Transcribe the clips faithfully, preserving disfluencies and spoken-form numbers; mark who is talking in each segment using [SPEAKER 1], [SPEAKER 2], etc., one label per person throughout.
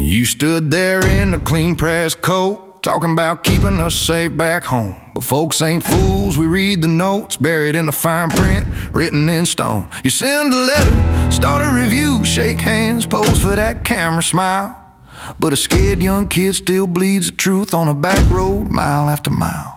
[SPEAKER 1] You stood there in a clean pressed coat, talking about keeping us safe back home. But folks ain't fools, we read the notes buried in the fine print, written in stone. You send a letter, start a review, shake hands, pose for that camera smile. But a scared young kid still bleeds the truth on a back road, mile after mile.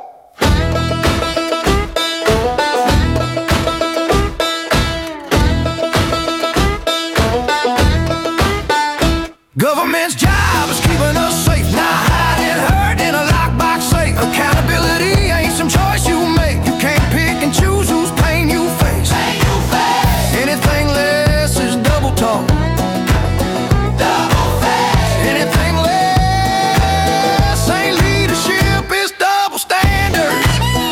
[SPEAKER 1] Government's job is keeping us safe, not hiding hurt in a lockbox safe. Accountability ain't some choice you make. You can't pick and choose whose pain you face. Pain you face. Anything less is double talk. Double face. Anything less ain't leadership, it's double standards.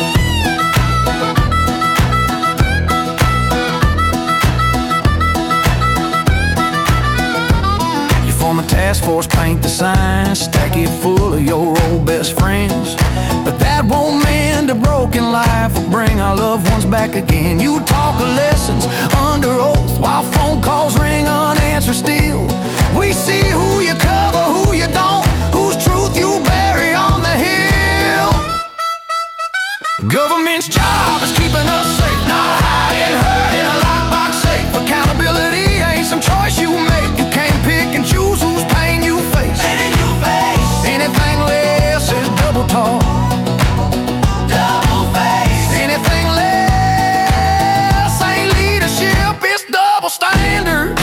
[SPEAKER 1] Form a task force, paint the sign, stack it full of your old best friends. But that won't mend a broken life or bring our loved ones back again. You talk of lessons under oath while phone calls ring unanswered still. We see who you cover, who you don't, whose truth you bury on the hill. Government's job is keeping us safe, not hiding hurt in a lockbox safe. Accountability ain't some choice you make. You can't pick and choose whose pain you face. Pain you face. Anything less is double talk. Double face. Anything less ain't leadership, it's double standards.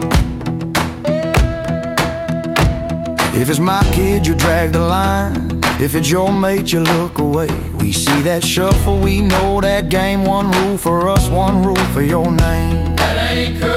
[SPEAKER 1] If it's my kid, you drag the line. If it's your mate, you look away. We see that shuffle, we know that game. One rule for us, one rule for your name. That ain't cool.